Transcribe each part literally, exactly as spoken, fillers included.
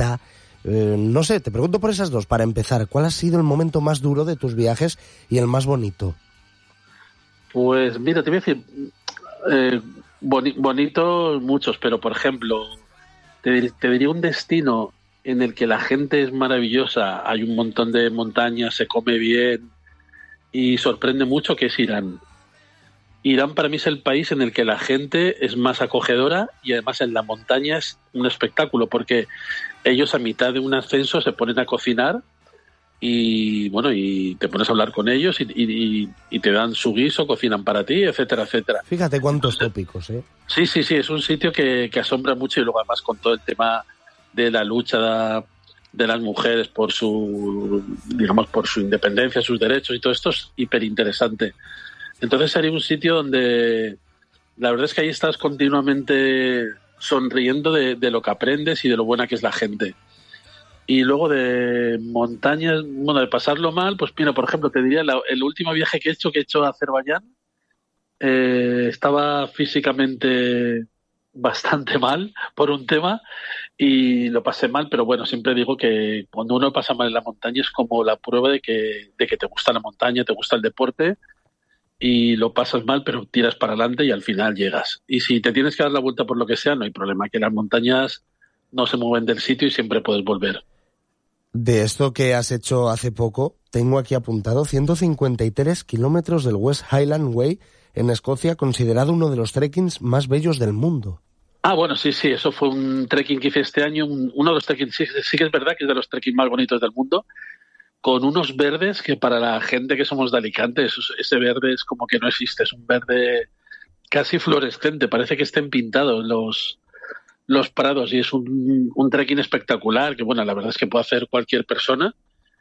bonita. Eh, no sé, te pregunto por esas dos, para empezar, ¿cuál ha sido el momento más duro de tus viajes y el más bonito? Pues mira, te voy a decir, eh, boni- bonitos muchos, pero por ejemplo, te, te diría un destino en el que la gente es maravillosa, hay un montón de montañas, se come bien y sorprende mucho, que es Irán. Irán para mí es el país en el que la gente es más acogedora y además en la montaña es un espectáculo, porque ellos a mitad de un ascenso se ponen a cocinar y bueno, y te pones a hablar con ellos y, y, y te dan su guiso, cocinan para ti, etcétera, etcétera. Fíjate cuántos tópicos, ¿eh? Sí, sí, sí, es un sitio que, que asombra mucho, y luego además con todo el tema de la lucha de, de las mujeres por su, digamos, por su independencia, sus derechos y todo esto es hiper interesante. Entonces sería un sitio donde la verdad es que ahí estás continuamente sonriendo de, de lo que aprendes y de lo buena que es la gente. Y luego de montañas, bueno, de pasarlo mal, pues mira, por ejemplo, te diría, la, el último viaje que he hecho, que he hecho a Azerbaiyán, eh, estaba físicamente bastante mal por un tema y lo pasé mal, pero bueno, siempre digo que cuando uno pasa mal en la montaña es como la prueba de que, de que te gusta la montaña, te gusta el deporte, y lo pasas mal, pero tiras para adelante y al final llegas. Y si te tienes que dar la vuelta por lo que sea, no hay problema, que las montañas no se mueven del sitio y siempre puedes volver. De esto que has hecho hace poco, tengo aquí apuntado ciento cincuenta y tres kilómetros del West Highland Way en Escocia, considerado uno de los trekkings más bellos del mundo. Ah, bueno, sí, sí, eso fue un trekking que hice este año, un, uno de los trekkings, sí, sí que es verdad que es de los trekkings más bonitos del mundo, con unos verdes que para la gente que somos de Alicante, eso, ese verde es como que no existe, es un verde casi fluorescente, parece que estén pintados los... los prados, y es un, un trekking espectacular que, bueno, la verdad es que puede hacer cualquier persona,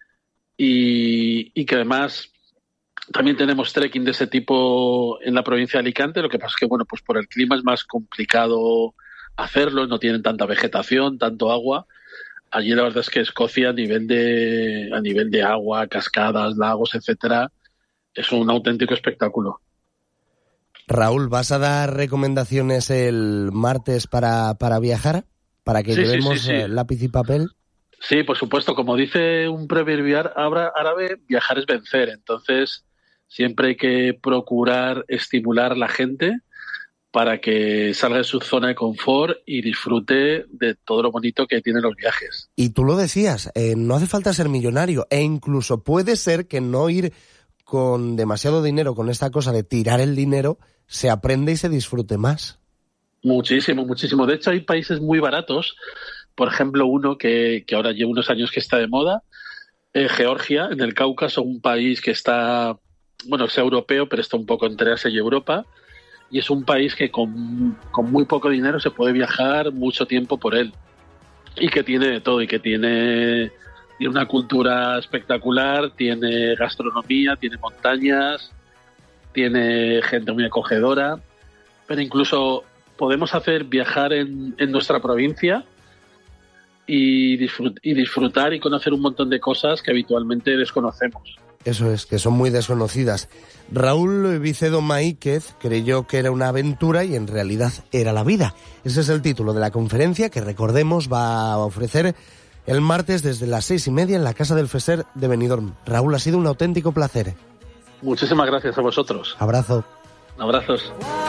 y, y que además también tenemos trekking de ese tipo en la provincia de Alicante. Lo que pasa es que, bueno, pues por el clima es más complicado hacerlo, no tienen tanta vegetación, tanto agua. Allí la verdad es que Escocia a nivel de, a nivel de agua, cascadas, lagos, etcétera, es un auténtico espectáculo. Raúl, ¿vas a dar recomendaciones el martes para, para viajar? ¿Para que sí, llevemos sí, sí, sí. lápiz y papel? Sí, por supuesto. Como dice un proverbio árabe, viajar es vencer. Entonces, siempre hay que procurar estimular a la gente para que salga de su zona de confort y disfrute de todo lo bonito que tienen los viajes. Y tú lo decías, eh, no hace falta ser millonario, e incluso puede ser que no ir con demasiado dinero, con esta cosa de tirar el dinero, se aprende y se disfrute más. Muchísimo, muchísimo. De hecho, hay países muy baratos. Por ejemplo, uno que, que ahora lleva unos años que está de moda, eh, Georgia, en el Cáucaso, un país que está, bueno, es europeo, pero está un poco entre Asia y Europa, y es un país que con, con muy poco dinero se puede viajar mucho tiempo por él, y que tiene de todo, y que tiene, tiene una cultura espectacular, tiene gastronomía, tiene montañas, tiene gente muy acogedora, pero incluso podemos hacer viajar en, en nuestra provincia y, disfrut- y disfrutar y conocer un montón de cosas que habitualmente desconocemos. Eso es, que son muy desconocidas. Raúl Vicedo Maíquez creyó que era una aventura y en realidad era la vida. Ese es el título de la conferencia que, recordemos, va a ofrecer el martes desde las seis y media en la Casa del Feser de Benidorm. Raúl, ha sido un auténtico placer. Muchísimas gracias a vosotros. Abrazo. Abrazos.